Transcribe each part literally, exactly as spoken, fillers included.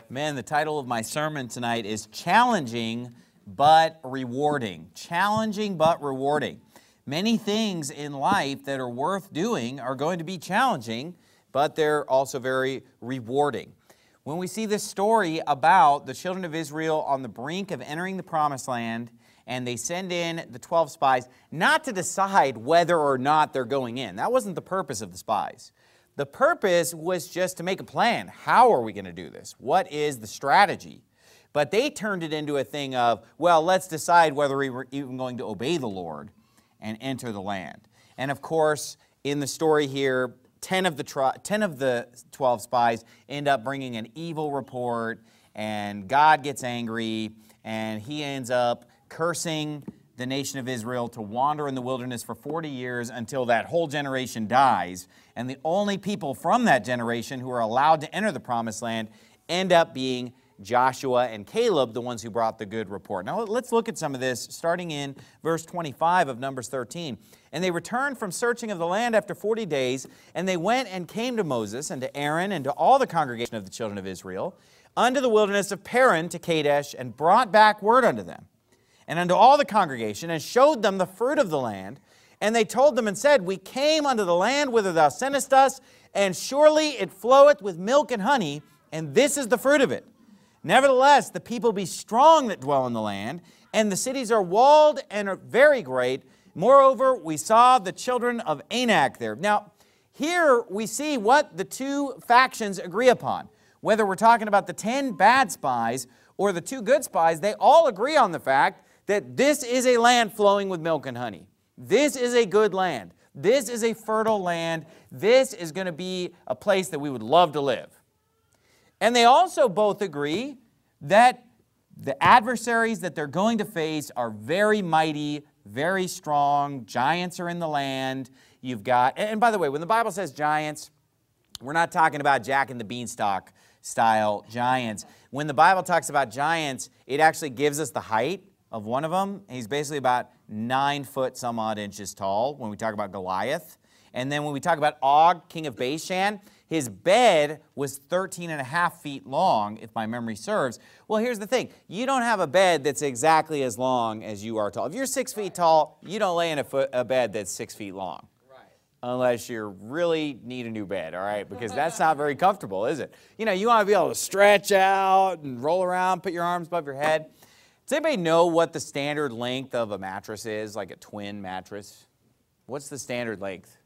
Man, the title of my sermon tonight is Challenging but Rewarding. Challenging but rewarding. Many things in life that are worth doing are going to be challenging, but they're also very rewarding. When we see this story about the children of Israel on the brink of entering the Promised Land, and they send in the twelve spies, not to decide whether or not they're going in. That wasn't the purpose of the spies. The purpose was just to make a plan. How are we going to do this? What is the strategy? But they turned it into a thing of, well, let's decide whether we were even going to obey the Lord and enter the land. And of course, in the story here, ten of the, ten of the twelve spies end up bringing an evil report, and God gets angry, and he ends up cursing the nation of Israel to wander in the wilderness for forty years until that whole generation dies. And the only people from that generation who are allowed to enter the Promised Land end up being Joshua and Caleb, the ones who brought the good report. Now let's look at some of this, starting in verse twenty-five of Numbers thirteen. And they returned from searching of the land after forty days, and they went and came to Moses and to Aaron and to all the congregation of the children of Israel unto the wilderness of Paran to Kadesh, and brought back word unto them and unto all the congregation, and showed them the fruit of the land. And they told them and said, We came unto the land whither thou sentest us, and surely it floweth with milk and honey, and this is the fruit of it. Nevertheless, the people be strong that dwell in the land, and the cities are walled and are very great. Moreover, we saw the children of Anak there. Now, here we see what the two factions agree upon. Whether we're talking about the ten bad spies or the two good spies, they all agree on the fact that this is a land flowing with milk and honey. This is a good land. This is a fertile land. This is going to be a place that we would love to live. And they also both agree that the adversaries that they're going to face are very mighty, very strong. Giants are in the land. You've got, and by the way, when the Bible says giants, we're not talking about Jack and the Beanstalk style giants. When the Bible talks about giants, it actually gives us the height of one of them. He's basically about nine foot some odd inches tall when we talk about Goliath. And then when we talk about Og, king of Bashan, his bed was thirteen and a half feet long, if my memory serves. Well, here's the thing. You don't have a bed that's exactly as long as you are tall. If you're six feet tall, you don't lay in a, foot, a bed that's six feet long. Right. Unless you really need a new bed, all right? Because that's not very comfortable, is it? You know, you want to be able to stretch out and roll around, put your arms above your head. Does anybody know what the standard length of a mattress is, like a twin mattress? What's the standard length?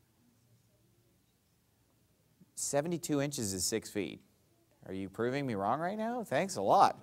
seventy-two inches is six feet. Are you proving me wrong right now? Thanks a lot.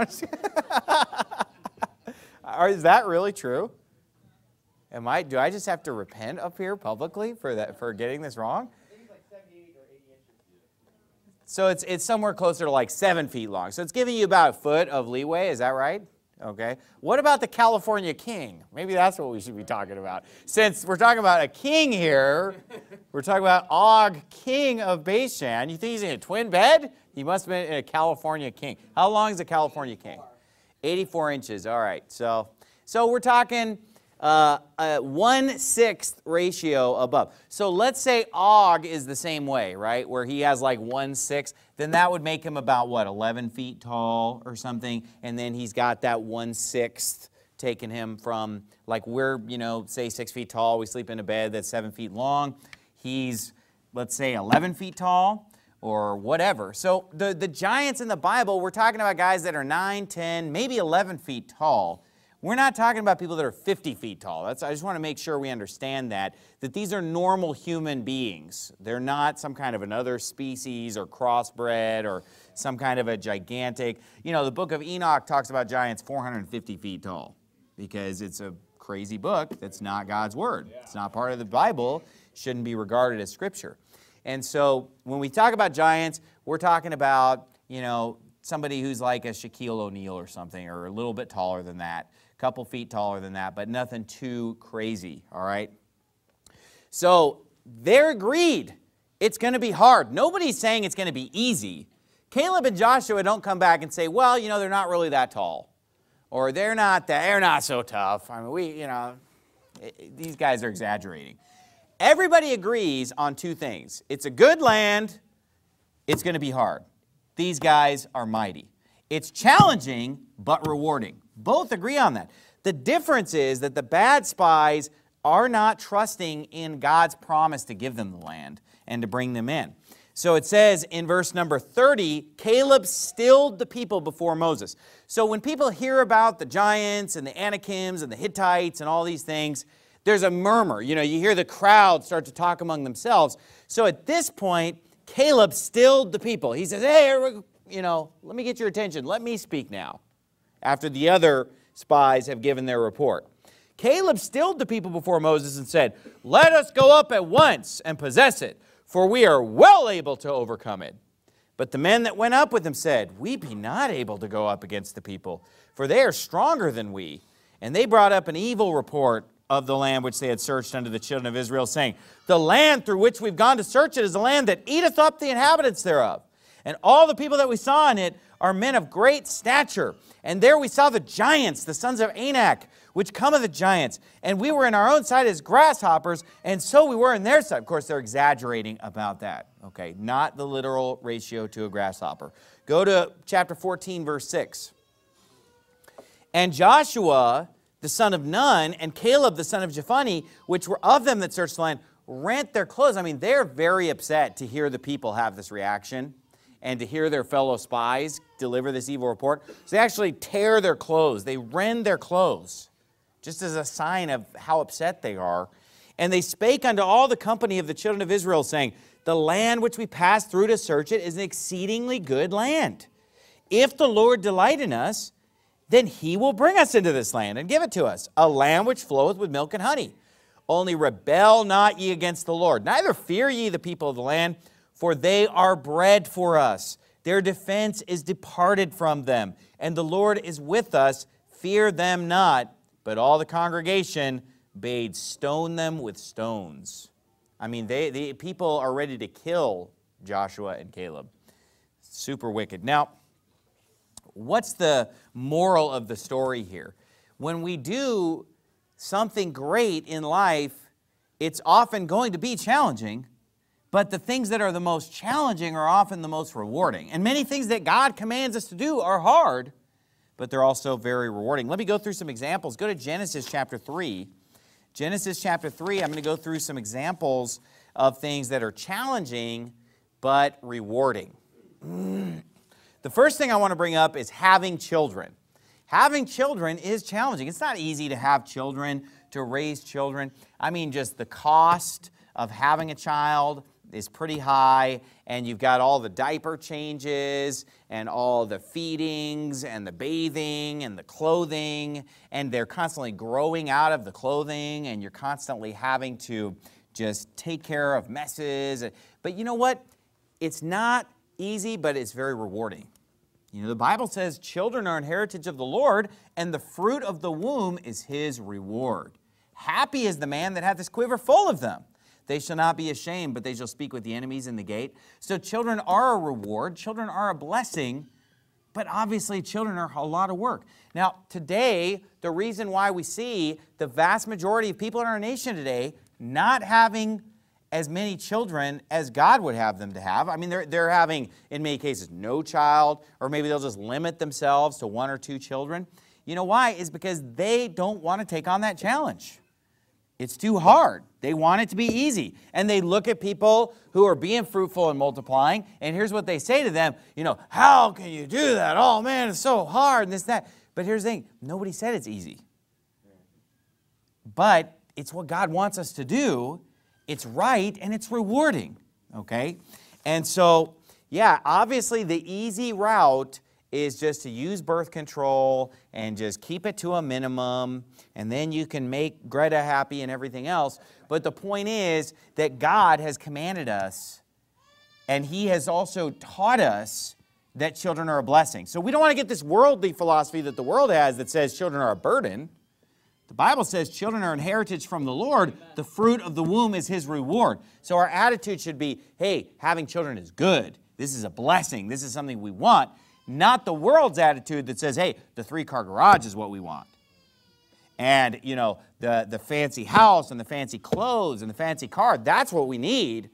Is that really true? Am I? Do I just have to repent up here publicly for that for getting this wrong? I think it's like seventy-eight or eighty inches. So it's it's somewhere closer to like seven feet long. So it's giving you about a foot of leeway. Is that right? Okay. What about the California king? Maybe that's what we should be talking about. Since we're talking about a king here, we're talking about Og, king of Bashan. You think he's in a twin bed? He must have been a California king. How long is a California king? eighty-four inches. All right. So, so we're talking uh, a one-sixth ratio above. So let's say Og is the same way, right, where he has like one-sixth. Then that would make him about, what, eleven feet tall or something. And then he's got that one-sixth taking him from, like we're, you know, say six feet tall. We sleep in a bed that's seven feet long. He's, let's say, eleven feet tall or whatever. So the, the giants in the Bible, we're talking about guys that are nine, ten, maybe eleven feet tall. We're not talking about people that are fifty feet tall. That's, I just want to make sure we understand that, that these are normal human beings. They're not some kind of another species or crossbred or some kind of a gigantic. You know, the book of Enoch talks about giants four hundred fifty feet tall because it's a crazy book that's not God's word. It's not part of the Bible. Shouldn't be regarded as scripture. And so when we talk about giants, we're talking about, you know, somebody who's like a Shaquille O'Neal or something, or a little bit taller than that. Couple feet taller than that, but nothing too crazy, all right? So they're agreed it's going to be hard. Nobody's saying it's going to be easy. Caleb and Joshua don't come back and say, well, you know, they're not really that tall, or they're not that, they're not so tough. I mean, we, you know, these guys are exaggerating. Everybody agrees on two things. It's a good land. It's going to be hard. these guys are mighty. It's challenging, but rewarding. Both agree on that. The difference is that the bad spies are not trusting in God's promise to give them the land and to bring them in. So it says in verse number thirty, Caleb stilled the people before Moses. So when people hear about the giants and the Anakims and the Hittites and all these things, there's a murmur. You know, you hear the crowd start to talk among themselves. So at this point, Caleb stilled the people. He says, hey, you know, let me get your attention. Let me speak now, after the other spies have given their report. Caleb stilled the people before Moses and said, let us go up at once and possess it, for we are well able to overcome it. But the men that went up with him said, we be not able to go up against the people, for they are stronger than we. And they brought up an evil report of the land which they had searched unto the children of Israel, saying, the land through which we've gone to search it is a land that eateth up the inhabitants thereof. And all the people that we saw in it are men of great stature. And there we saw the giants, the sons of Anak, which come of the giants. And we were in our own sight as grasshoppers, and so we were in their sight. Of course, they're exaggerating about that. Okay, not the literal ratio to a grasshopper. Go to chapter fourteen, verse six. And Joshua, the son of Nun, and Caleb, the son of Jephunneh, which were of them that searched the land, rent their clothes. I mean, they're very upset to hear the people have this reaction and to hear their fellow spies deliver this evil report. So they actually tear their clothes. They rend their clothes, just as a sign of how upset they are. And they spake unto all the company of the children of Israel, saying, the land which we passed through to search it is an exceedingly good land. If the Lord delight in us, then he will bring us into this land and give it to us, a land which floweth with milk and honey. Only rebel not ye against the Lord. Neither fear ye the people of the land, for they are bread for us. Their defense is departed from them, and the Lord is with us. Fear them not. But all the congregation bade stone them with stones. I mean, they, the people are ready to kill Joshua and Caleb. Super wicked. Now, what's the moral of the story here? When we do something great in life, it's often going to be challenging, but the things that are the most challenging are often the most rewarding. And many things that God commands us to do are hard, but they're also very rewarding. Let me go through some examples. Go to Genesis chapter three. Genesis chapter three, I'm going to go through some examples of things that are challenging but rewarding. The first thing I want to bring up is having children. Having children is challenging. It's not easy to have children, to raise children. I mean, just the cost of having a child is pretty high, and you've got all the diaper changes and all the feedings and the bathing and the clothing, and they're constantly growing out of the clothing, and you're constantly having to just take care of messes. But you know what? It's not easy, but it's very rewarding. You know, the Bible says children are an heritage of the Lord, and the fruit of the womb is his reward. Happy is the man that hath his quiver full of them. They shall not be ashamed, but they shall speak with the enemies in the gate. So children are a reward. Children are a blessing, but obviously children are a lot of work. Now, today, the reason why we see the vast majority of people in our nation today not having as many children as God would have them to have. I mean, they're, they're having, in many cases, no child, or maybe they'll just limit themselves to one or two children. You know why? It's because they don't want to take on that challenge. It's too hard. They want it to be easy. And they look at people who are being fruitful and multiplying, and here's what they say to them, you know, how can you do that? Oh, man, it's so hard, and this, that. But here's the thing. Nobody said it's easy. But it's what God wants us to do. It's right, and it's rewarding, okay? And so, yeah, obviously the easy route is just to use birth control and just keep it to a minimum, and then you can make Greta happy and everything else. But the point is that God has commanded us, and he has also taught us that children are a blessing. So we don't want to get this worldly philosophy that the world has that says children are a burden. The Bible says children are an heritage from the Lord. The fruit of the womb is his reward. So our attitude should be, hey, having children is good. This is a blessing. This is something we want. Not the world's attitude that says, hey, the three-car garage is what we want. And, you know, the, the fancy house and the fancy clothes and the fancy car, that's what we need.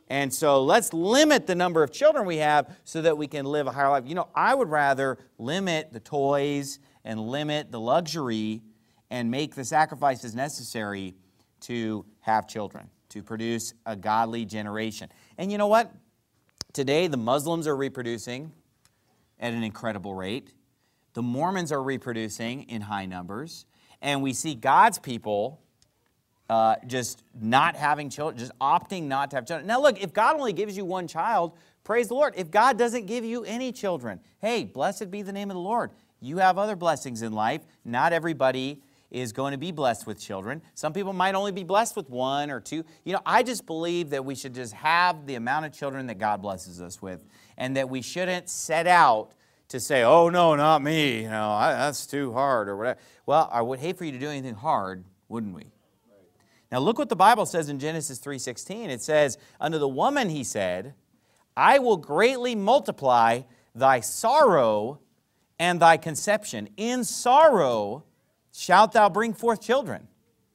And so let's limit the number of children we have so that we can live a higher life. You know, I would rather limit the toys and limit the luxury and make the sacrifices necessary to have children, to produce a godly generation. And you know what? Today, the Muslims are reproducing at an incredible rate. The Mormons are reproducing in high numbers. And we see God's people uh, just not having children, just opting not to have children. Now look, if God only gives you one child, praise the Lord. If God doesn't give you any children, hey, blessed be the name of the Lord. You have other blessings in life. Not everybody is going to be blessed with children. Some people might only be blessed with one or two. You know, I just believe that we should just have the amount of children that God blesses us with, and that we shouldn't set out to say, oh, no, not me, you know, I, that's too hard or whatever. Well, I would hate for you to do anything hard, wouldn't we? Right. Now, look what the Bible says in Genesis three sixteen. It says, unto the woman he said, I will greatly multiply thy sorrow and thy conception. In sorrow shalt thou bring forth children.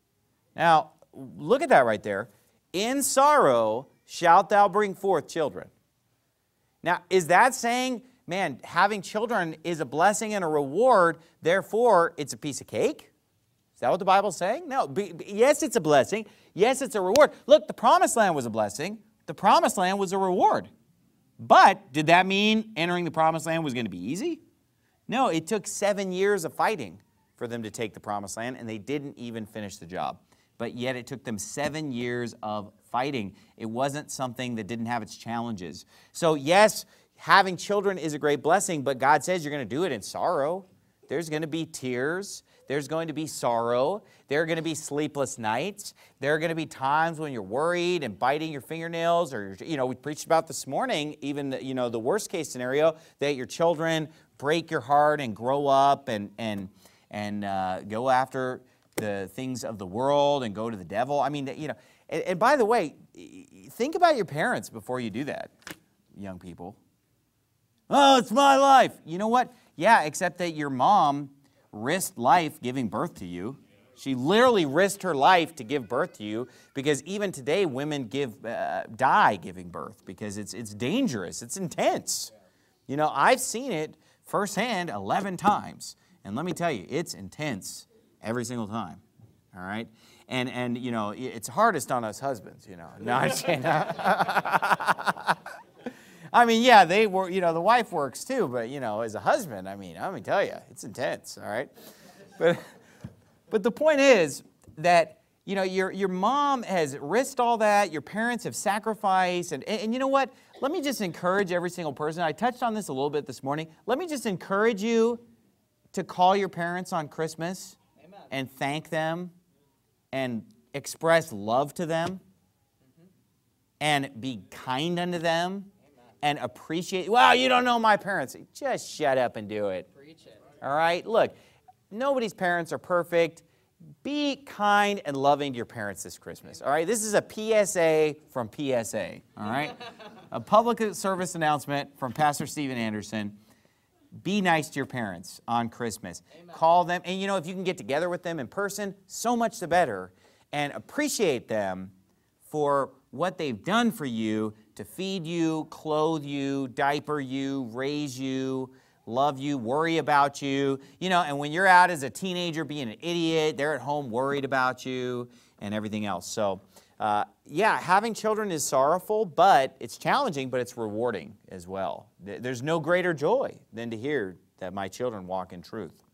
Now, look at that right there. In sorrow shalt thou bring forth children. Now, is that saying, man, having children is a blessing and a reward, therefore it's a piece of cake? Is that what the Bible's saying? No. Be, yes, it's a blessing. Yes, it's a reward. Look, the promised land was a blessing. The promised land was a reward. But did that mean entering the promised land was going to be easy? No, it took seven years of fighting for them to take the promised land, and they didn't even finish the job. But yet it took them seven years of fighting. It wasn't something that didn't have its challenges. So yes, having children is a great blessing, but God says you're going to do it in sorrow. There's going to be tears. There's going to be sorrow. There are going to be sleepless nights. There are going to be times when you're worried and biting your fingernails, or, you know, we preached about this morning, even, you know, the worst case scenario, that your children break your heart and grow up and, and, and uh, go after the things of the world and go to the devil. I mean, you know, and, and by the way, think about your parents before you do that, young people. Oh, it's my life. You know what? Yeah, except that your mom risked life giving birth to you. She literally risked her life to give birth to you, because even today women give uh, die giving birth because it's it's dangerous. It's intense. You know, I've seen it firsthand eleven times, and let me tell you, it's intense every single time. All right, and and you know, it's hardest on us husbands. You know, no, I'm saying. I mean, yeah, they were, you know, the wife works too, but, you know, as a husband, I mean, let me tell you, it's intense, all right? But, but the point is that, you know, your, your mom has risked all that, your parents have sacrificed, and, and, and you know what? Let me just encourage every single person. I touched on this a little bit this morning. Let me just encourage you to call your parents on Christmas. Amen. And thank them and express love to them. Mm-hmm. And be kind unto them. And appreciate, well, you don't know my parents. Just shut up and do it. Preach it. All right? Look, nobody's parents are perfect. Be kind and loving to your parents this Christmas. All right? This is a P S A from P S A. All right? A public service announcement from Pastor Steven Anderson. Be nice to your parents on Christmas. Amen. Call them. And, you know, if you can get together with them in person, so much the better. And appreciate them for what they've done for you to feed you, clothe you, diaper you, raise you, love you, worry about you. You know, and when you're out as a teenager being an idiot, they're at home worried about you and everything else. So, uh, yeah, having children is sorrowful, but it's challenging, but it's rewarding as well. There's no greater joy than to hear that my children walk in truth.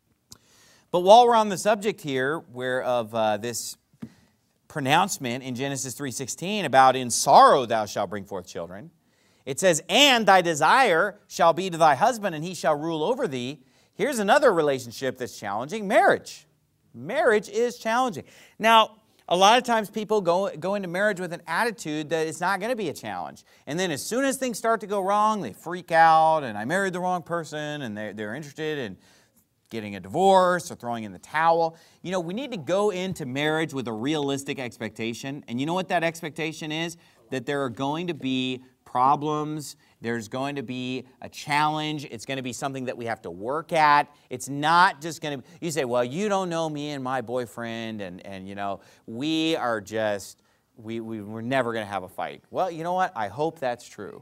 But while we're on the subject here where of uh, this pronouncement in Genesis three sixteen about in sorrow thou shalt bring forth children, it says, and thy desire shall be to thy husband, and he shall rule over thee. Here's another relationship that's challenging, marriage. Marriage is challenging. Now, a lot of times people go, go into marriage with an attitude that it's not going to be a challenge. And then as soon as things start to go wrong, they freak out, and I married the wrong person, and they're, they're interested in getting a divorce or throwing in the towel. You know, we need to go into marriage with a realistic expectation. And you know what that expectation is? That there are going to be problems. There's going to be a challenge. It's going to be something that we have to work at. It's not just going to, you say, well, you don't know me and my boyfriend, and, and you know, we are just, we, we, we're never going to have a fight. Well, you know what? I hope that's true.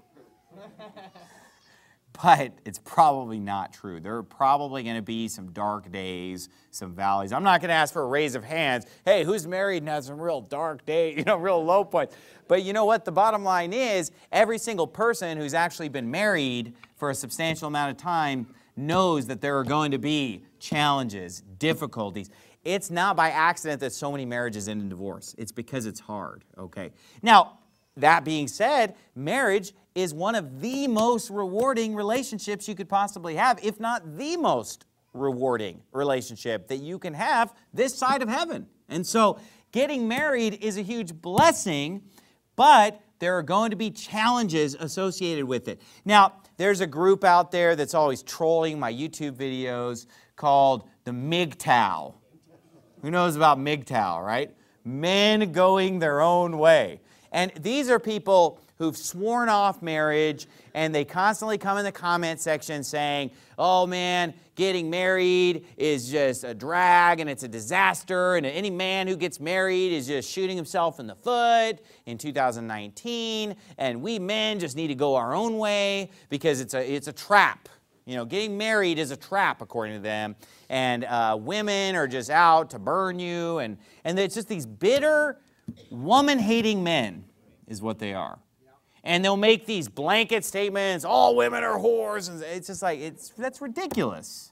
But it's probably not true. There are probably going to be some dark days, some valleys. I'm not going to ask for a raise of hands. Hey, who's married and has some real dark days, you know, real low points? But you know what? The bottom line is every single person who's actually been married for a substantial amount of time knows that there are going to be challenges, difficulties. It's not by accident that so many marriages end in divorce. It's because it's hard, okay? Now, that being said, marriage is one of the most rewarding relationships you could possibly have, if not the most rewarding relationship that you can have this side of heaven. And so getting married is a huge blessing, but there are going to be challenges associated with it. Now, there's a group out there that's always trolling my YouTube videos called the M G T O W. Who knows about M G T O W, right? Men going their own way. And these are people who've sworn off marriage, and they constantly come in the comment section saying, oh man, getting married is just a drag and it's a disaster, and any man who gets married is just shooting himself in the foot in two thousand nineteen, and we men just need to go our own way because it's a, it's a trap. You know, getting married is a trap, according to them, and uh, women are just out to burn you, and, and it's just these bitter, woman-hating men is what they are. And they'll make these blanket statements, all women are whores, and it's just like, it's that's ridiculous.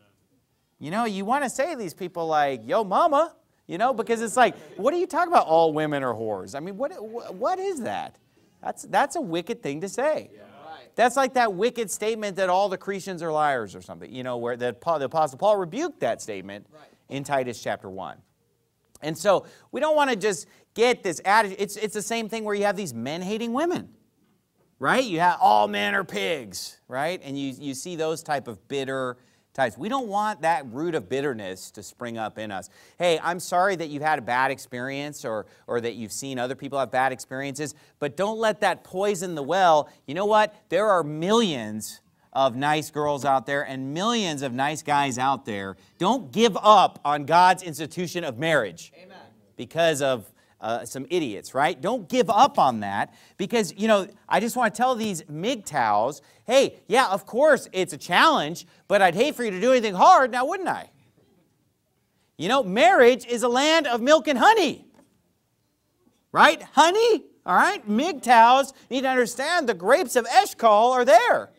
You know, you want to say to these people like, yo mama, you know, because it's like, what are you talking about, all women are whores? I mean, what what is that? That's, that's a wicked thing to say. Yeah. That's like that wicked statement that all the Cretans are liars or something, you know, where the, the Apostle Paul rebuked that statement right. in Titus chapter one. And so we don't want to just get this attitude. It's, it's the same thing where you have these men hating women, right? You have all men are pigs, right? And you, you see those type of bitter types. We don't want that root of bitterness to spring up in us. Hey, I'm sorry that you've had a bad experience or, or that you've seen other people have bad experiences, but don't let that poison the well. You know what? There are millions of nice girls out there and millions of nice guys out there. Don't give up on God's institution of marriage. Amen. Because of uh, some idiots, right? Don't give up on that because, you know, I just want to tell these M G T O Ws, hey, yeah, of course it's a challenge, but I'd hate for you to do anything hard now, wouldn't I? You know, marriage is a land of milk and honey, right? Honey, all right? M G T O Ws need to understand the grapes of Eshcol are there.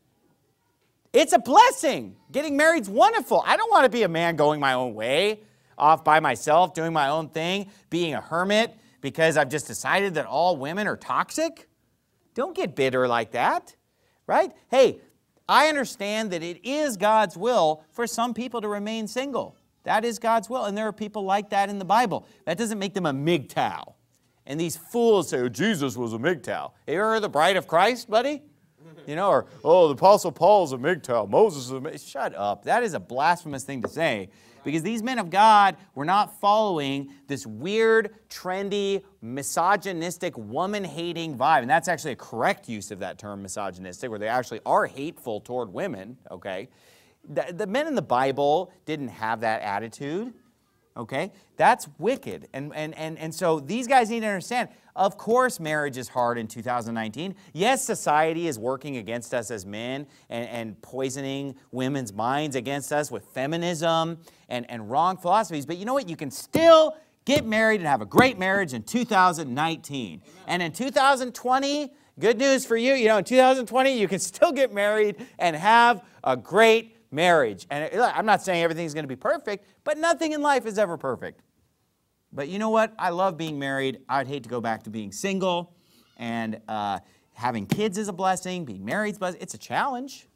It's a blessing. Getting married's wonderful. I don't want to be a man going my own way, off by myself, doing my own thing, being a hermit because I've just decided that all women are toxic. Don't get bitter like that, right? Hey, I understand that it is God's will for some people to remain single. That is God's will, and there are people like that in the Bible. That doesn't make them a M G T O W. And these fools say, oh, Jesus was a M G T O W. Have you ever heard the bride of Christ, buddy? You know, or, oh, the Apostle Paul's a M G T O W. Moses is a M G T O W. Shut up. That is a blasphemous thing to say. Because these men of God were not following this weird, trendy, misogynistic, woman-hating vibe. And that's actually a correct use of that term, misogynistic, where they actually are hateful toward women, okay? The, the men in the Bible didn't have that attitude, okay? That's wicked. And, and, and, and so these guys need to understand, of course marriage is hard in two thousand nineteen. Yes, society is working against us as men and, and poisoning women's minds against us with feminism and, and wrong philosophies. But you know what? You can still get married and have a great marriage in two thousand nineteen. Amen. And in two thousand twenty, good news for you, you know, in two thousand twenty, you can still get married and have a great marriage. And I'm not saying everything's going to be perfect, but nothing in life is ever perfect. But you know what? I love being married. I'd hate to go back to being single. And uh, having kids is a blessing. Being married is a blessing. It's a challenge.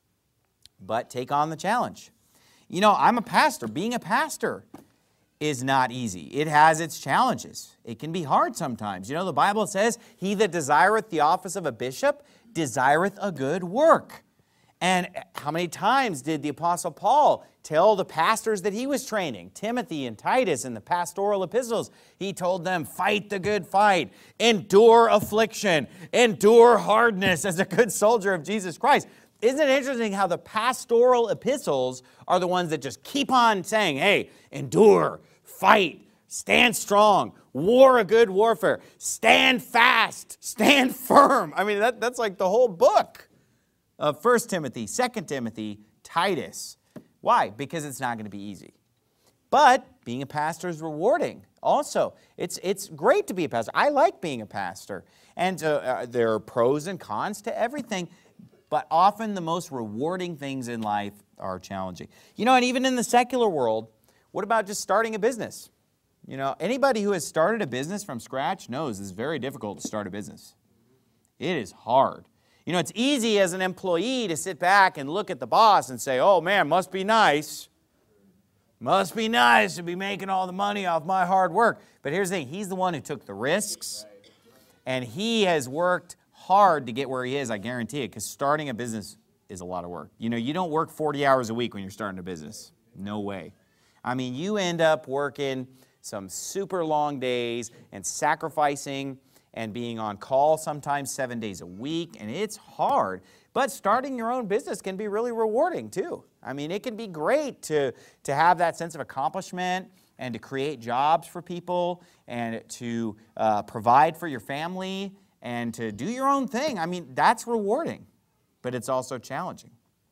But take on the challenge. You know, I'm a pastor. Being a pastor is not easy. It has its challenges. It can be hard sometimes. You know, the Bible says, he that desireth the office of a bishop desireth a good work. And how many times did the Apostle Paul tell the pastors that he was training, Timothy and Titus in the pastoral epistles? He told them, fight the good fight, endure affliction, endure hardness as a good soldier of Jesus Christ. Isn't it interesting how the pastoral epistles are the ones that just keep on saying, hey, endure, fight, stand strong, war a good warfare, stand fast, stand firm. I mean, that, that's like the whole book of First Timothy, Second Timothy, Titus. Why? Because it's not going to be easy. But being a pastor is rewarding. Also, it's, it's great to be a pastor. I like being a pastor. And uh, uh, there are pros and cons to everything. But often the most rewarding things in life are challenging. You know, and even in the secular world, what about just starting a business? You know, anybody who has started a business from scratch knows it's very difficult to start a business. It is hard. You know, it's easy as an employee to sit back and look at the boss and say, oh man, must be nice. Must be nice to be making all the money off my hard work. But here's the thing, he's the one who took the risks, and he has worked hard to get where he is, I guarantee it, because starting a business is a lot of work. You know, you don't work forty hours a week when you're starting a business. No way. I mean, you end up working some super long days and sacrificing and being on call sometimes seven days a week, and it's hard. But starting your own business can be really rewarding too. I mean, it can be great to, to have that sense of accomplishment and to create jobs for people and to uh, provide for your family and to do your own thing. I mean, that's rewarding, but it's also challenging.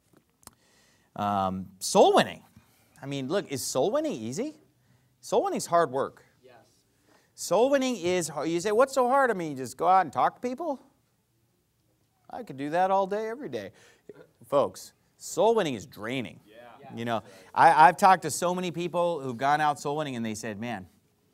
Um, soul winning. I mean, look, is soul winning easy? Soul winning is hard work. Yes. Soul winning is, you say, what's so hard? I mean, you just go out and talk to people? I could do that all day, every day. Folks, soul winning is draining. Yeah. Yeah. You know, I, I've talked to so many people who've gone out soul winning and they said, man,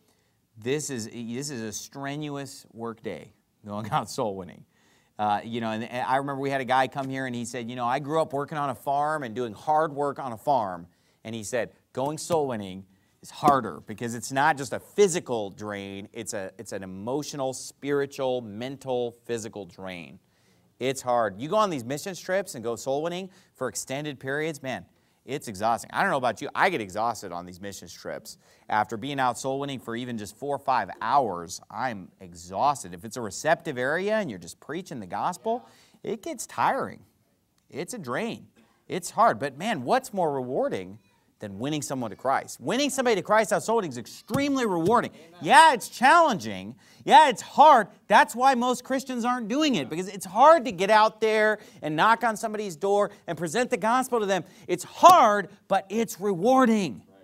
this is, this is a strenuous work day going out soul winning. Uh, you know, and, and I remember we had a guy come here and he said, you know, I grew up working on a farm and doing hard work on a farm. And he said, going soul winning is harder because it's not just a physical drain, it's, a, it's an emotional, spiritual, mental, physical drain. It's hard. You go on these missions trips and go soul winning for extended periods, man, it's exhausting. I don't know about you, I get exhausted on these missions trips. After being out soul winning for even just four or five hours, I'm exhausted. If it's a receptive area and you're just preaching the gospel, it gets tiring. It's a drain. It's hard. But man, what's more rewarding than winning someone to Christ? Winning somebody to Christ out soul winning is extremely rewarding. Amen. Yeah, it's challenging. Yeah, it's hard. That's why most Christians aren't doing it, because it's hard to get out there and knock on somebody's door and present the gospel to them. It's hard, but it's rewarding. Right.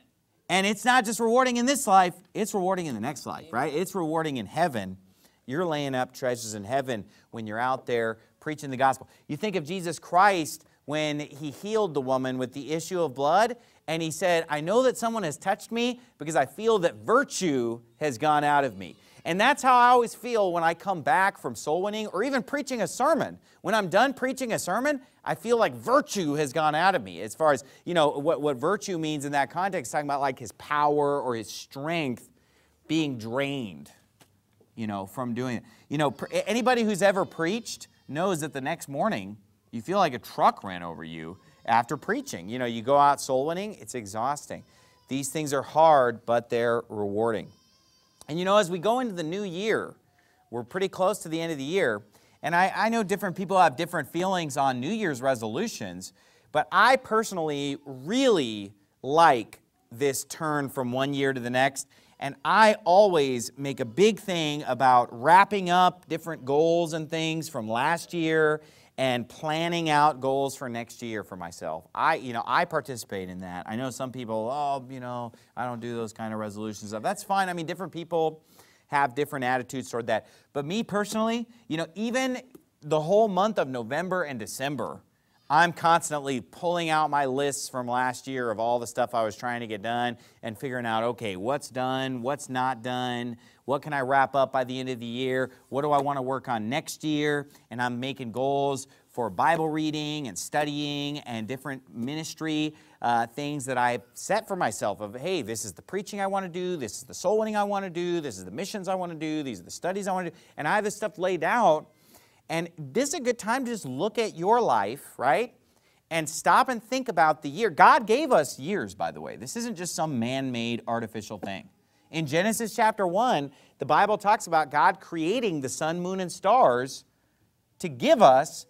And it's not just rewarding in this life, it's rewarding in the next life, right? It's rewarding in heaven. You're laying up treasures in heaven when you're out there preaching the gospel. You think of Jesus Christ when he healed the woman with the issue of blood, and he said, I know that someone has touched me because I feel that virtue has gone out of me. And that's how I always feel when I come back from soul winning or even preaching a sermon. When I'm done preaching a sermon, I feel like virtue has gone out of me. As far as, you know, what, what virtue means in that context, talking about like his power or his strength being drained, you know, from doing it. You know, anybody who's ever preached knows that the next morning, you feel like a truck ran over you after preaching. You know, you go out soul winning, it's exhausting. These things are hard, but they're rewarding. And you know, as we go into the new year, we're pretty close to the end of the year, and I, I know different people have different feelings on New Year's resolutions, but I personally really like this turn from one year to the next, and I always make a big thing about wrapping up different goals and things from last year and planning out goals for next year for myself. I, you know, I participate in that. I know some people, oh, you know, I don't do those kind of resolutions. That's fine. I mean, different people have different attitudes toward that. But me personally, you know, even the whole month of November and December, I'm constantly pulling out my lists from last year of all the stuff I was trying to get done and figuring out, okay, what's done, what's not done, what can I wrap up by the end of the year, what do I want to work on next year, and I'm making goals for Bible reading and studying and different ministry uh, things that I set for myself of, hey, this is the preaching I want to do, this is the soul winning I want to do, this is the missions I want to do, these are the studies I want to do, and I have this stuff laid out. And this is a good time to just look at your life, right? And stop and think about the year. God gave us years, by the way. This isn't just some man-made artificial thing. In Genesis chapter one, the Bible talks about God creating the sun, moon, and stars to give us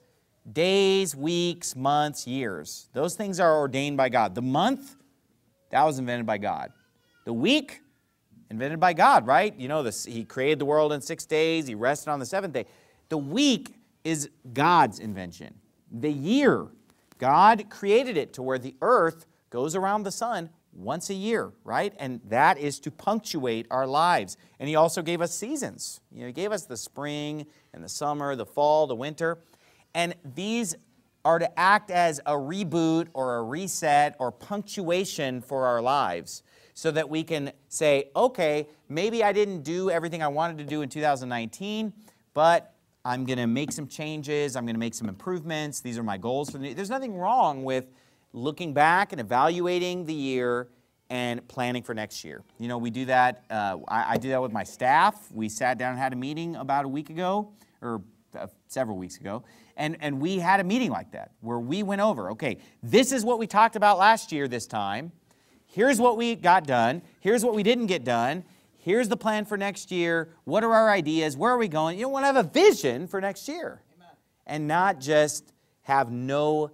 days, weeks, months, years. Those things are ordained by God. The month, that was invented by God. The week, invented by God, right? You know, this, he created the world in six days. He rested on the seventh day. The week is God's invention. The year, God created it to where the earth goes around the sun once a year, right? And that is to punctuate our lives. And he also gave us seasons. You know, he gave us the spring and the summer, the fall, the winter. And these are to act as a reboot or a reset or punctuation for our lives so that we can say, okay, maybe I didn't do everything I wanted to do in two thousand nineteen, but I'm going to make some changes. I'm going to make some improvements. These are my goals for the new. There's nothing wrong with looking back and evaluating the year and planning for next year. You know, we do that. Uh, I, I do that with my staff. We sat down and had a meeting about a week ago, or uh, several weeks ago, and, and we had a meeting like that where we went over, okay, this is what we talked about last year this time. Here's what we got done. Here's what we didn't get done. Here's the plan for next year. What are our ideas? Where are we going? You want to have a vision for next year. Amen. And not just have no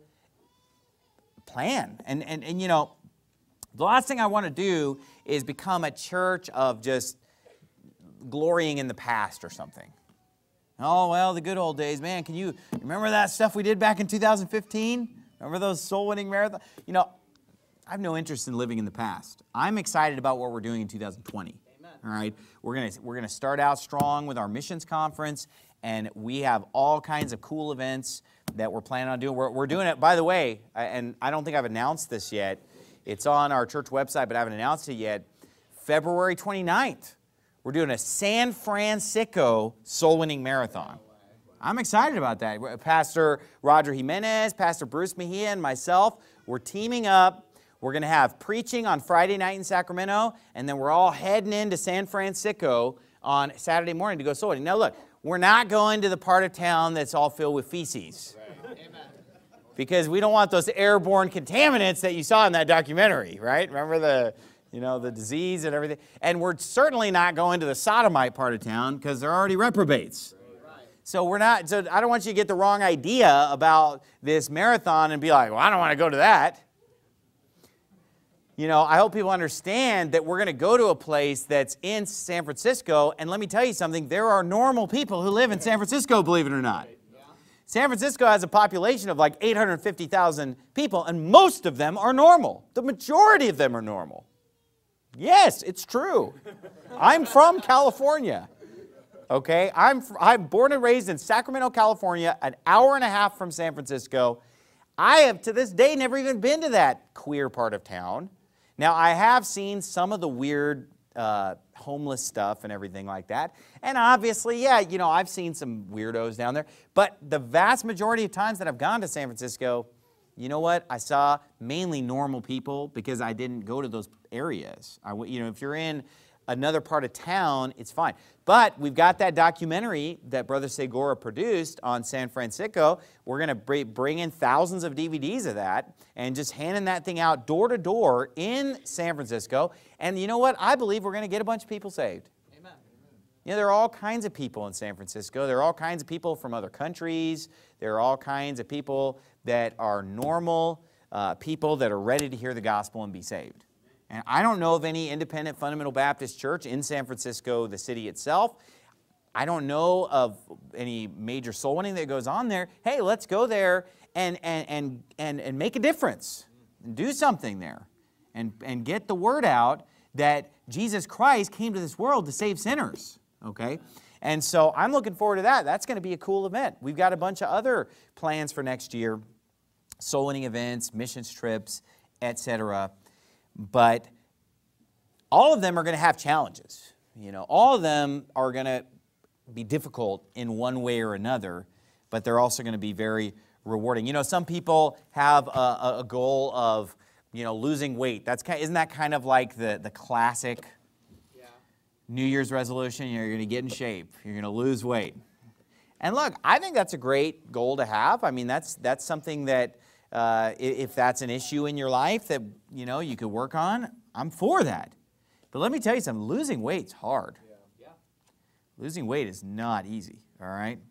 plan. And, and, and, you know, the last thing I want to do is become a church of just glorying in the past or something. Oh, well, the good old days. Man, can you remember that stuff we did back in two thousand fifteen? Remember those soul-winning marathons? You know, I have no interest in living in the past. I'm excited about what we're doing in two thousand twenty. Amen. All right? We're going to we're going to start out strong with our missions conference, and we have all kinds of cool events that we're planning on doing. We're, we're doing it, by the way, and I don't think I've announced this yet. It's on our church website, but I haven't announced it yet. February twenty-ninth, we're doing a San Francisco soul-winning marathon. I'm excited about that. Pastor Roger Jimenez, Pastor Bruce Mejia, and myself, we're teaming up. We're going to have preaching on Friday night in Sacramento, and then we're all heading into San Francisco on Saturday morning to go soul winning. Now look, we're not going to the part of town that's all filled with feces. Right. Amen. Because we don't want those airborne contaminants that you saw in that documentary, right? Remember the, you know, the disease and everything? And we're certainly not going to the sodomite part of town because they're already reprobates. Right. So we're not, so I don't want you to get the wrong idea about this marathon and be like, well, I don't want to go to that. You know, I hope people understand that we're going to go to a place that's in San Francisco, and let me tell you something, there are normal people who live in San Francisco, believe it or not. San Francisco has a population of like eight hundred fifty thousand people, and most of them are normal. The majority of them are normal. Yes, it's true. I'm from California, okay? I'm, I'm born and raised in Sacramento, California, an hour and a half from San Francisco. I have, to this day, never even been to that queer part of town. Now, I have seen some of the weird uh, homeless stuff and everything like that. And obviously, yeah, you know, I've seen some weirdos down there. But the vast majority of times that I've gone to San Francisco, you know what? I saw mainly normal people because I didn't go to those areas. I, you know, if you're in another part of town, it's fine. But we've got that documentary that Brother Segura produced on San Francisco. We're going to bring in thousands of D V Ds of that and just handing that thing out door to door in San Francisco. And you know what? I believe we're going to get a bunch of people saved. Amen. You know, there are all kinds of people in San Francisco. There are all kinds of people from other countries. There are all kinds of people that are normal, uh, people that are ready to hear the gospel and be saved. And I don't know of any independent fundamental Baptist church in San Francisco, the city itself. I don't know of any major soul winning that goes on there. Hey, let's go there and, and, and, and, and make a difference. And do something there. And, and get the word out that Jesus Christ came to this world to save sinners. Okay? And so I'm looking forward to that. That's going to be a cool event. We've got a bunch of other plans for next year. Soul winning events, missions trips, et cetera. But all of them are going to have challenges. You know, all of them are going to be difficult in one way or another, but they're also going to be very rewarding. You know, some people have a, a goal of, you know, losing weight. That's kind of, isn't that kind of like the, the classic yeah. New Year's resolution? You know, you're going to get in shape. You're going to lose weight. And look, I think that's a great goal to have. I mean, that's that's something that Uh, if that's an issue in your life that, you know, you could work on, I'm for that. But let me tell you something, losing weight's hard. Yeah. Yeah. Losing weight is not easy, all right?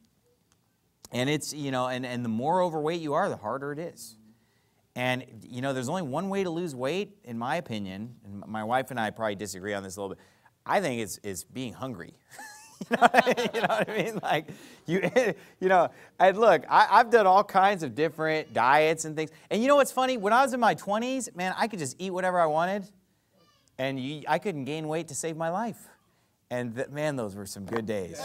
And it's, you know, and, and the more overweight you are, the harder it is. And, you know, there's only one way to lose weight, in my opinion, and my wife and I probably disagree on this a little bit. I think it's, it's being hungry. You know what I mean? You know what I mean? Like, you, you know, and look, I, I've done all kinds of different diets and things. And you know what's funny? When I was in my twenties, man, I could just eat whatever I wanted. And you, I couldn't gain weight to save my life. And th man, those were some good days.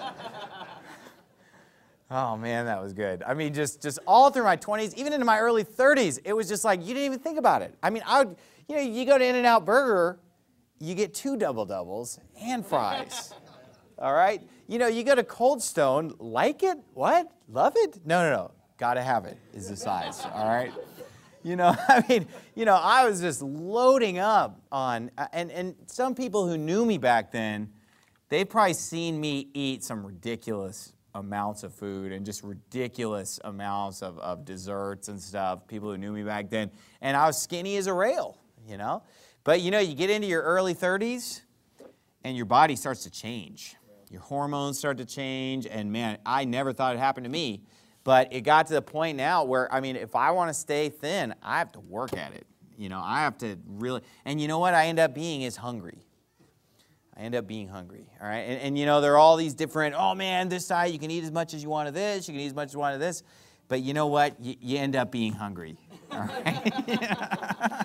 Oh man, that was good. I mean, just, just all through my twenties, even into my early thirties, it was just like, you didn't even think about it. I mean, I would, you know, you go to In-N-Out Burger, you get two double doubles and fries. All right? You know, you go to Cold Stone, like it? What? Love it? No, no, no. Gotta have it is the size. All right? You know, I mean, you know, I was just loading up on, and, and some people who knew me back then, they've probably seen me eat some ridiculous amounts of food and just ridiculous amounts of, of desserts and stuff, people who knew me back then. And I was skinny as a rail, you know? But, you know, you get into your early thirties, and your body starts to change. Your hormones start to change, and man, I never thought it happened to me. But it got to the point now where, I mean, if I want to stay thin, I have to work at it. You know, I have to really, and you know what I end up being is hungry. I end up being hungry, all right? And, and you know, there are all these different, oh man, this diet, you can eat as much as you want of this, you can eat as much as you want of this. But you know what? You, you end up being hungry, all right?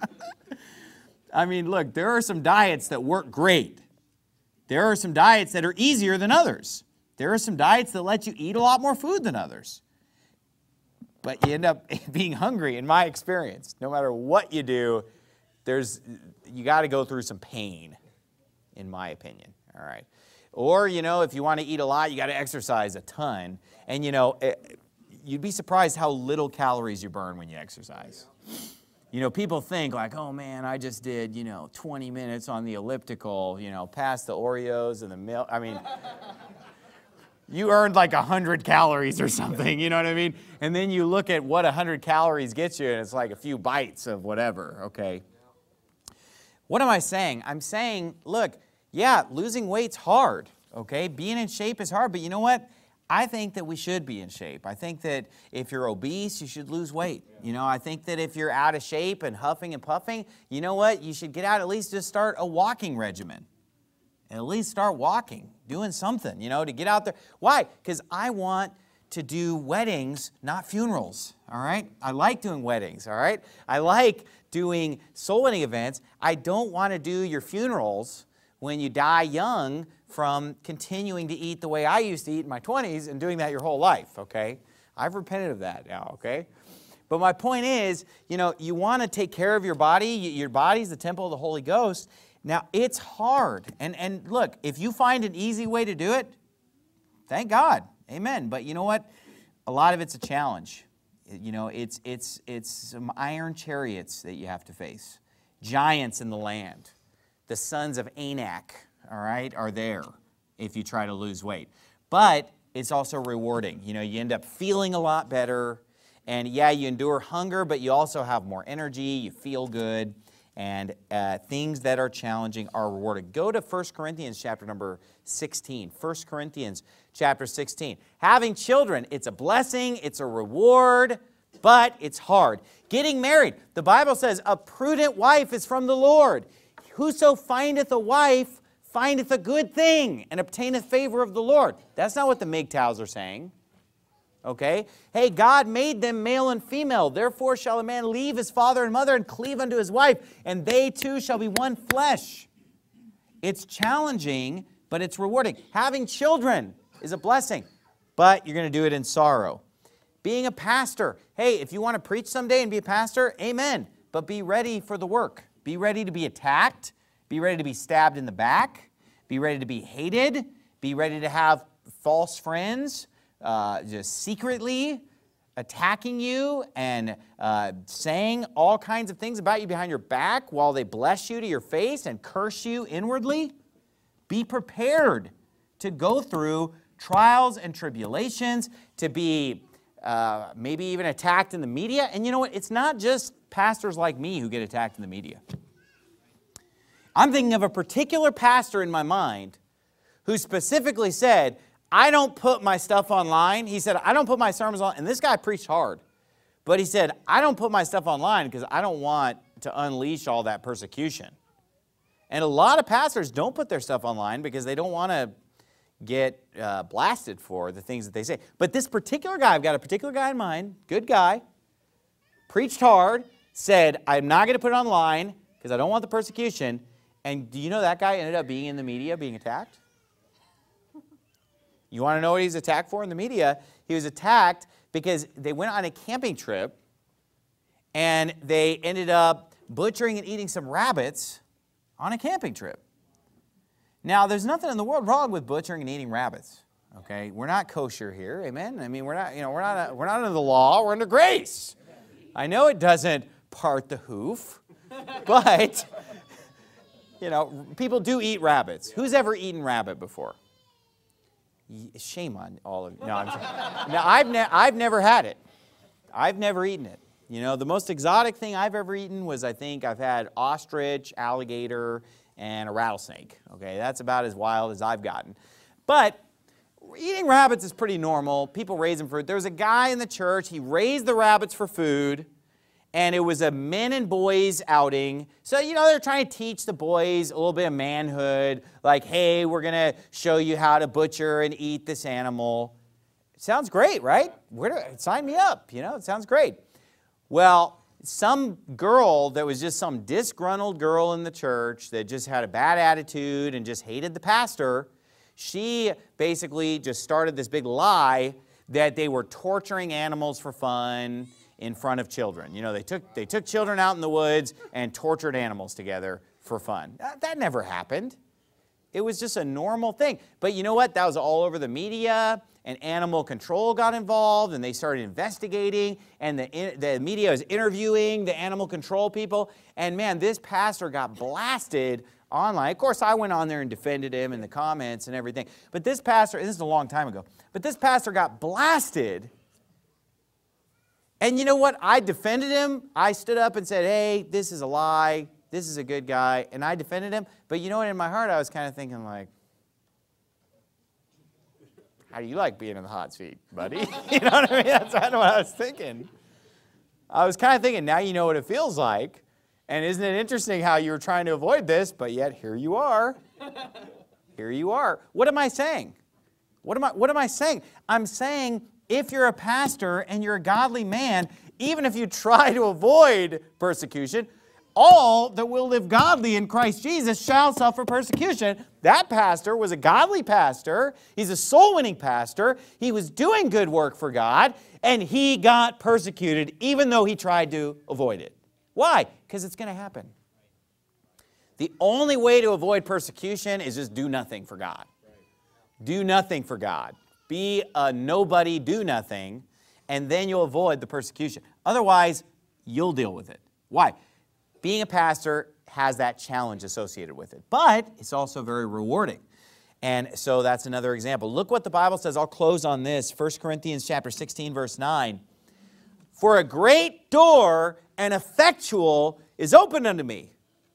I mean, look, there are some diets that work great. There are some diets that are easier than others. There are some diets that let you eat a lot more food than others. But you end up being hungry, in my experience. No matter what you do, there's, you got to go through some pain, in my opinion, all right? Or, you know, if you want to eat a lot, you got to exercise a ton. And, you know, it, you'd be surprised how little calories you burn when you exercise. You know, people think like, oh man, I just did, you know, twenty minutes on the elliptical, you know, past the Oreos and the milk. I mean, you earned like one hundred calories or something, you know what I mean? And then you look at what one hundred calories gets you, and it's like a few bites of whatever, okay? What am I saying? I'm saying, look, yeah, losing weight's hard, okay? Being in shape is hard, but you know what? I think that we should be in shape. I think that if you're obese, you should lose weight. You know, I think that if you're out of shape and huffing and puffing, you know what? You should get out, at least just start a walking regimen. And at least start walking, doing something, you know, to get out there. Why? Because I want to do weddings, not funerals, all right? I like doing weddings, all right? I like doing soul winning events. I don't want to do your funerals when you die young from continuing to eat the way I used to eat in my twenties and doing that your whole life, okay? I've repented of that now, okay? But my point is, you know, you want to take care of your body. Your body's the temple of the Holy Ghost. Now, it's hard. And, and look, if you find an easy way to do it, thank God. Amen. But you know what? A lot of it's a challenge. You know, it's, it's, it's some iron chariots that you have to face. Giants in the land. The sons of Anak, all right, are there if you try to lose weight. But it's also rewarding. You know, you end up feeling a lot better. And yeah, you endure hunger, but you also have more energy. You feel good. And uh, things that are challenging are rewarded. Go to First Corinthians chapter number sixteen. First Corinthians chapter sixteen. Having children, it's a blessing, it's a reward, but it's hard. Getting married, the Bible says, a prudent wife is from the Lord. Whoso findeth a wife findeth a good thing and obtaineth favor of the Lord. That's not what the M G T O Ws are saying. Okay? Hey, God made them male and female. Therefore shall a man leave his father and mother and cleave unto his wife, and they two shall be one flesh. It's challenging, but it's rewarding. Having children is a blessing, but you're going to do it in sorrow. Being a pastor. Hey, if you want to preach someday and be a pastor, amen. But be ready for the work. Be ready to be attacked. Be ready to be stabbed in the back. Be ready to be hated. Be ready to have false friends. Uh, just secretly attacking you and uh, saying all kinds of things about you behind your back while they bless you to your face and curse you inwardly. Be prepared to go through trials and tribulations, to be uh, maybe even attacked in the media. And you know what? It's not just pastors like me who get attacked in the media. I'm thinking of a particular pastor in my mind who specifically said, I don't put my stuff online. He said, I don't put my sermons on. And this guy preached hard. But he said, I don't put my stuff online because I don't want to unleash all that persecution. And a lot of pastors don't put their stuff online because they don't want to get uh, blasted for the things that they say. But this particular guy, I've got a particular guy in mind, good guy, preached hard, said, I'm not going to put it online because I don't want the persecution. And do you know that guy ended up being in the media, being attacked? You want to know what he's attacked for in the media? He was attacked because they went on a camping trip and they ended up butchering and eating some rabbits on a camping trip. Now, there's nothing in the world wrong with butchering and eating rabbits. Okay, we're not kosher here, amen. I mean, we're not, you know, we're not, we're not under the law. We're under grace. I know it doesn't part the hoof, but you know, people do eat rabbits. Who's ever eaten rabbit before? Shame on all of you. No, I'm now I've ne I've never had it. I've never eaten it. You know, the most exotic thing I've ever eaten was, I think I've had ostrich, alligator, and a rattlesnake. Okay, that's about as wild as I've gotten. But eating rabbits is pretty normal. People raise them for food. There was a guy in the church, he raised the rabbits for food, and it was a men and boys outing. So, you know, they're trying to teach the boys a little bit of manhood, like, hey, we're going to show you how to butcher and eat this animal. It sounds great, right? Where do, sign me up, you know, it sounds great. Well, some girl that was just some disgruntled girl in the church that just had a bad attitude and just hated the pastor, she basically just started this big lie that they were torturing animals for fun in front of children. You know, they took, they took children out in the woods and tortured animals together for fun. That, that never happened. It was just a normal thing. But you know what? That was all over the media, and animal control got involved, and they started investigating, and the, the media was interviewing the animal control people. And man, this pastor got blasted online. Of course, I went on there and defended him in the comments and everything. But this pastor, and this is a long time ago, but this pastor got blasted. And you know what? I defended him. I stood up and said, hey, this is a lie. This is a good guy. And I defended him. But you know what? In my heart, I was kind of thinking like, how do you like being in the hot seat, buddy? You know what I mean? That's kind of what I was thinking. I was kind of thinking, now you know what it feels like. And isn't it interesting how you were trying to avoid this, but yet here you are. Here you are. What am I saying? What am I, what am I saying? I'm saying if you're a pastor and you're a godly man, even if you try to avoid persecution, all that will live godly in Christ Jesus shall suffer persecution. That pastor was a godly pastor. He's a soul-winning pastor. He was doing good work for God, and he got persecuted even though he tried to avoid it. Why? Because it's going to happen. The only way to avoid persecution is just do nothing for God. Do nothing for God. Be a nobody, do nothing, and then you'll avoid the persecution. Otherwise, you'll deal with it. Why? Being a pastor has that challenge associated with it, but it's also very rewarding. And so that's another example. Look what the Bible says. I'll close on this. First Corinthians chapter sixteen, verse nine. For a great door and effectual is opened unto me,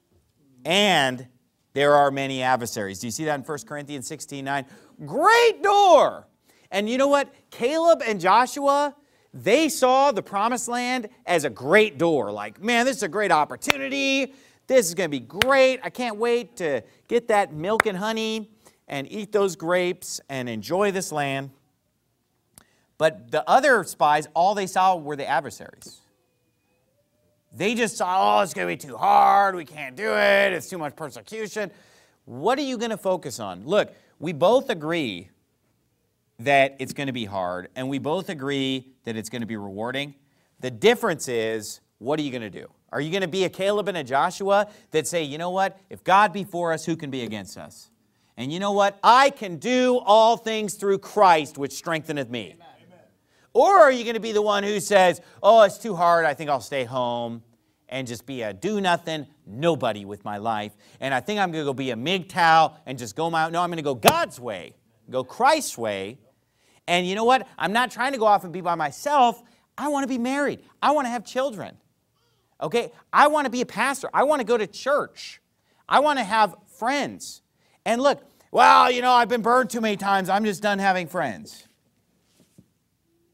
and there are many adversaries. Do you see that in First Corinthians sixteen, nine? Great door. And you know what? Caleb and Joshua, they saw the promised land as a great door. Like, man, this is a great opportunity. This is going to be great. I can't wait to get that milk and honey and eat those grapes and enjoy this land. But the other spies, all they saw were the adversaries. They just saw, oh, it's going to be too hard. We can't do it. It's too much persecution. What are you going to focus on? Look, we both agree that it's going to be hard, and we both agree that it's going to be rewarding. The difference is, what are you going to do? Are you going to be a Caleb and a Joshua that say, you know what? If God be for us, who can be against us? And you know what? I can do all things through Christ, which strengtheneth me. Amen. Or are you going to be the one who says, oh, it's too hard, I think I'll stay home and just be a do-nothing nobody with my life, and I think I'm going to go be a M G T O W and just go my, no, I'm going to go God's way, go Christ's way. And you know what? I'm not trying to go off and be by myself. I want to be married. I want to have children. Okay? I want to be a pastor. I want to go to church. I want to have friends. And look, well, you know, I've been burned too many times. I'm just done having friends.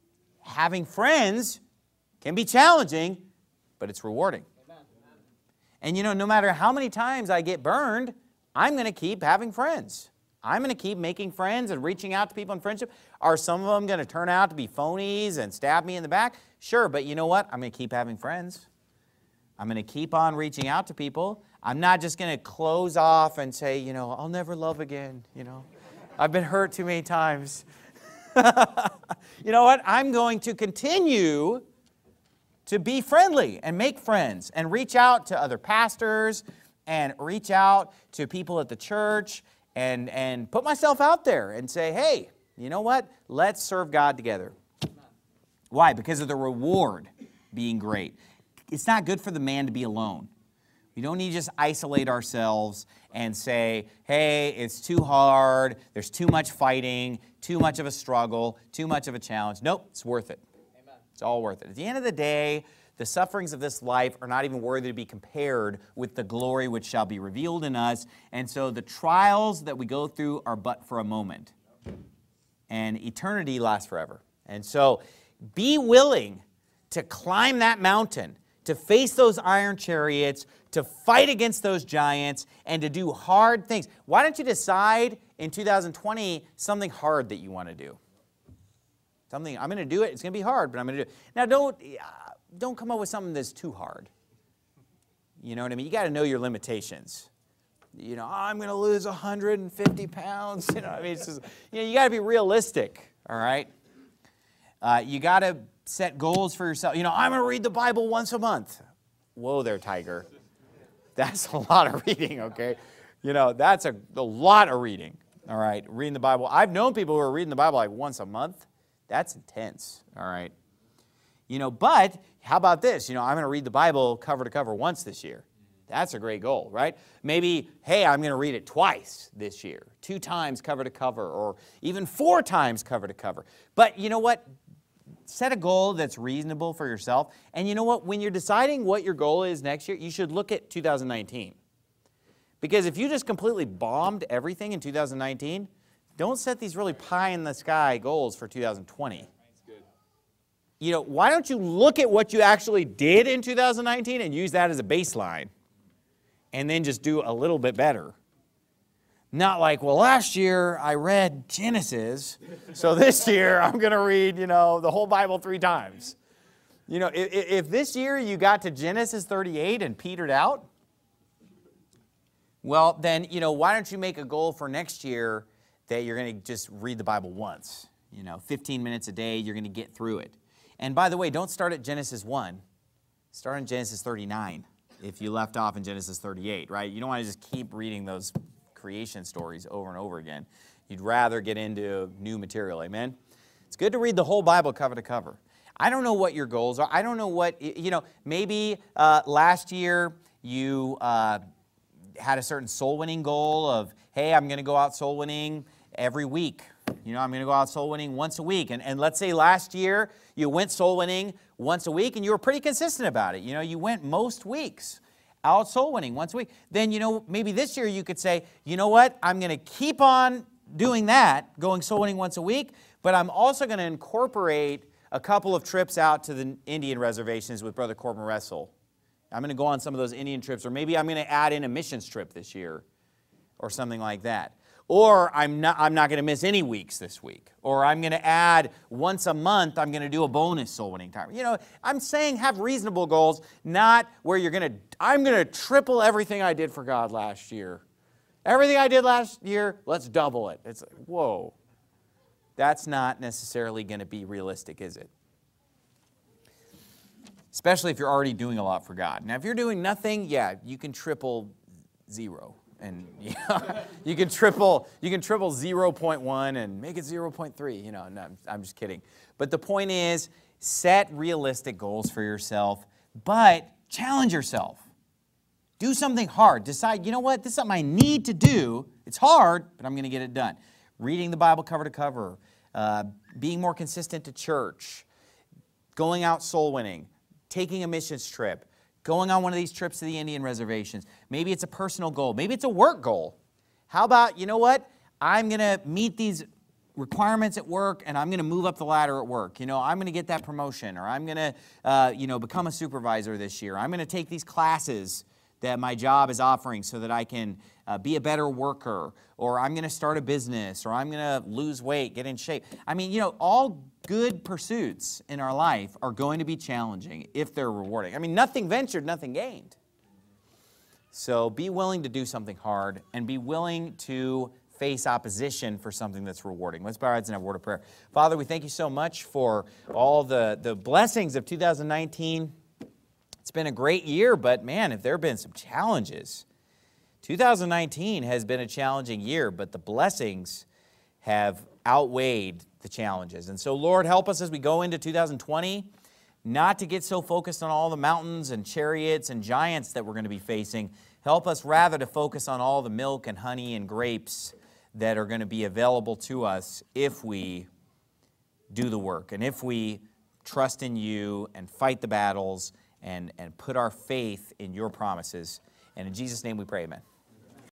Having friends can be challenging, but it's rewarding. And you know, no matter how many times I get burned, I'm going to keep having friends. I'm going to keep making friends and reaching out to people in friendship. Are some of them going to turn out to be phonies and stab me in the back? Sure, but you know what? I'm going to keep having friends. I'm going to keep on reaching out to people. I'm not just going to close off and say, you know, I'll never love again, you know. I've been hurt too many times. You know what? I'm going to continue to be friendly and make friends and reach out to other pastors and reach out to people at the church and, and put myself out there and say, hey, you know what? Let's serve God together. Why? Because of the reward being great. It's not good for the man to be alone. We don't need to just isolate ourselves and say, hey, it's too hard, there's too much fighting, too much of a struggle, too much of a challenge. Nope, it's worth it. Amen. It's all worth it. At the end of the day, the sufferings of this life are not even worthy to be compared with the glory which shall be revealed in us. And so the trials that we go through are but for a moment. And eternity lasts forever. And so be willing to climb that mountain, to face those iron chariots, to fight against those giants, and to do hard things. Why don't you decide in two thousand twenty something hard that you want to do? Something, I'm going to do it. It's going to be hard, but I'm going to do it. Now, don't, uh, don't come up with something that's too hard. You know what I mean? You got to know your limitations. You know, oh, I'm going to lose one hundred fifty pounds. You know, I mean, it's just, you know, you got to be realistic, all right? Uh, you got to set goals for yourself. You know, I'm going to read the Bible once a month. Whoa there, Tiger. That's a lot of reading, okay? You know, that's a, a lot of reading, all right? Reading the Bible. I've known people who are reading the Bible like once a month. That's intense, all right? You know, but how about this? You know, I'm going to read the Bible cover to cover once this year. That's a great goal, right? Maybe, hey, I'm going to read it twice this year, two times cover to cover, or even four times cover to cover. But you know what? Set a goal that's reasonable for yourself. And you know what? When you're deciding what your goal is next year, you should look at two thousand nineteen. Because if you just completely bombed everything in two thousand nineteen, don't set these really pie-in-the-sky goals for two thousand twenty. You know, why don't you look at what you actually did in two thousand nineteen and use that as a baseline, and then just do a little bit better? Not like, well, last year I read Genesis, so this year I'm going to read, you know, the whole Bible three times. You know, if, if this year you got to Genesis thirty-eight and petered out, well, then, you know, why don't you make a goal for next year that you're going to just read the Bible once? You know, fifteen minutes a day, you're going to get through it. And by the way, don't start at Genesis one. Start in Genesis thirty-nine if you left off in Genesis thirty-eight, right? You don't want to just keep reading those creation stories over and over again. You'd rather get into new material, amen? It's good to read the whole Bible cover to cover. I don't know what your goals are. I don't know what, you know, maybe uh, last year you uh, had a certain soul winning goal of, hey, I'm going to go out soul winning every week. You know, I'm going to go out soul winning once a week. And, and let's say last year you went soul winning once a week and you were pretty consistent about it. You know, you went most weeks out soul winning once a week. Then, you know, maybe this year you could say, you know what, I'm going to keep on doing that, going soul winning once a week, but I'm also going to incorporate a couple of trips out to the Indian reservations with Brother Corbin Russell. I'm going to go on some of those Indian trips, or maybe I'm going to add in a missions trip this year or something like that. Or I'm not, I'm not going to miss any weeks this week. Or I'm going to add once a month, I'm going to do a bonus soul winning time. You know, I'm saying have reasonable goals, not where you're going to, I'm going to triple everything I did for God last year. Everything I did last year, let's double it. It's like, whoa. That's not necessarily going to be realistic, is it? Especially if you're already doing a lot for God. Now, if you're doing nothing, yeah, you can triple zero. And you, know, you can triple you can triple zero point one and make it zero point three. You know, no, I'm just kidding. But the point is, set realistic goals for yourself, but challenge yourself. Do something hard. Decide, you know what, this is something I need to do. It's hard, but I'm going to get it done. Reading the Bible cover to cover, uh, being more consistent to church, going out soul winning, taking a missions trip, going on one of these trips to the Indian reservations. Maybe it's a personal goal. Maybe it's a work goal. How about, you know what? I'm going to meet these requirements at work, and I'm going to move up the ladder at work. You know, I'm going to get that promotion, or I'm going to, uh, you know, become a supervisor this year. I'm going to take these classes that my job is offering so that I can uh, be a better worker, or I'm going to start a business, or I'm going to lose weight, get in shape. I mean, you know, all good pursuits in our life are going to be challenging if they're rewarding. I mean, nothing ventured, nothing gained. So be willing to do something hard and be willing to face opposition for something that's rewarding. Let's bow our heads and have a word of prayer. Father, we thank you so much for all the, the blessings of two thousand nineteen. It's been a great year, but man, if there have been some challenges. two thousand nineteen has been a challenging year, but the blessings have outweighed the challenges. And so, Lord, help us as we go into two thousand twenty, not to get so focused on all the mountains and chariots and giants that we're going to be facing. Help us rather to focus on all the milk and honey and grapes that are going to be available to us if we do the work and if we trust in you and fight the battles and, and put our faith in your promises. And in Jesus' name we pray, amen.